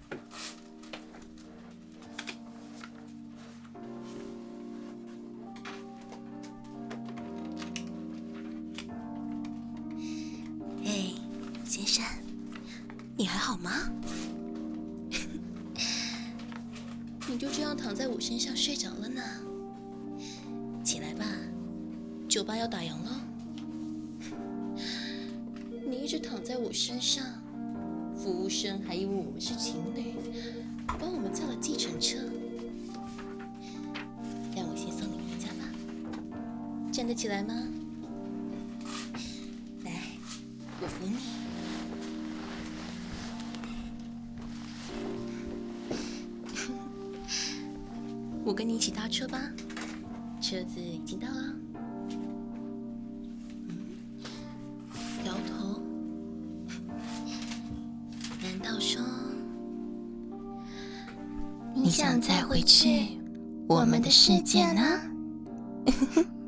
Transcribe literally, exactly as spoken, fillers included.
哎，先生，你还好吗？你就这样躺在我身上睡着了呢？起来吧，酒吧要打烊了。你一直躺在我身上，服务生还以为我们是情侣，帮我们叫了计程车。让我先送你回家吧，站得起来吗？来，我扶你。我跟你一起搭车吧，车子已经到了。嗯，摇头。难道说你想再回去我们的世界呢？